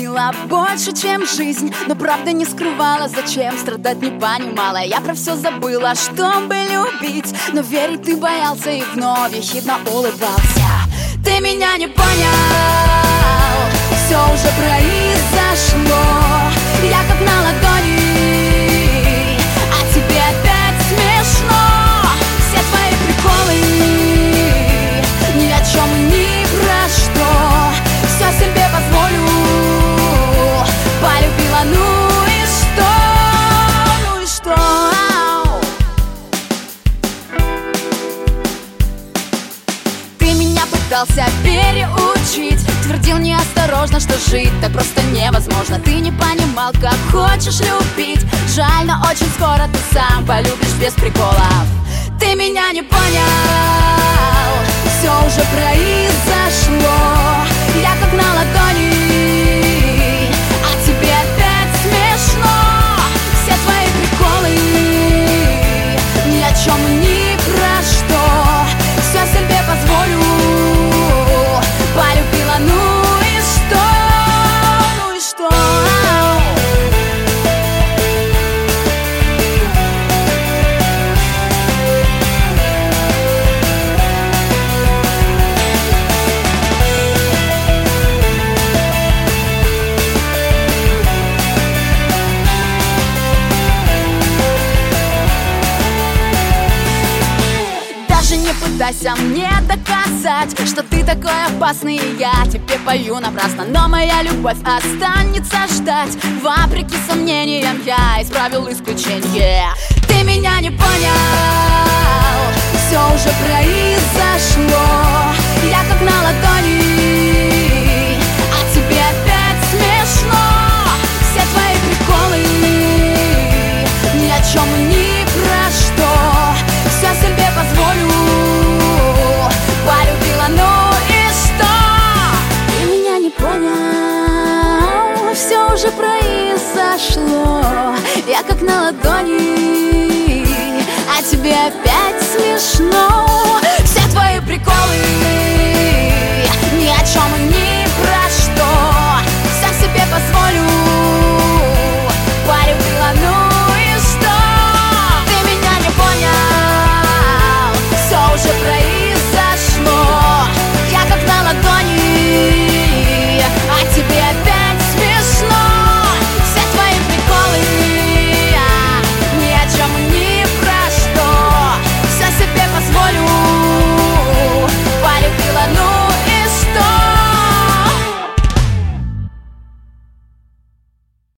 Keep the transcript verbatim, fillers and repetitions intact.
ценила больше, чем жизнь, но правда не скрывала, зачем страдать не понимала. Я про все забыла, чтобы любить, но верить ты боялся и вновь ехидно улыбался. Ты меня не понял, все уже произошло. Я как на ладони, а тебе опять смешно. Все твои приколы ни о чем и ни про что. Все себе позволю, полюбила, ну и что, ну и что. Ты меня пытался переучить, твердил неосторожно, что жить так просто невозможно. Ты не понимал, как хочешь любить. Жаль, но очень скоро ты сам полюбишь без приколов. Ты меня не понял, все уже произошло. Я как на ладони, а тебе опять смешно. Все твои приколы ни о чем и ни про что. Все себе позволю, полюбила, ну и что, ну и что. Пытайся мне доказать, что ты такой опасный, и я тебе пою напрасно. Но моя любовь останется ждать. Вопреки сомнениям я исправил исключение. Ты меня не понял, все уже произошло. Я как на ладони, а тебе опять смешно. Все твои приколы ни о чем и ни про что. Все себе позволю, полюбила, ну и что? Ты меня не понял, все уже произошло. Я как на ладони, а тебе опять смешно. Все твои приколы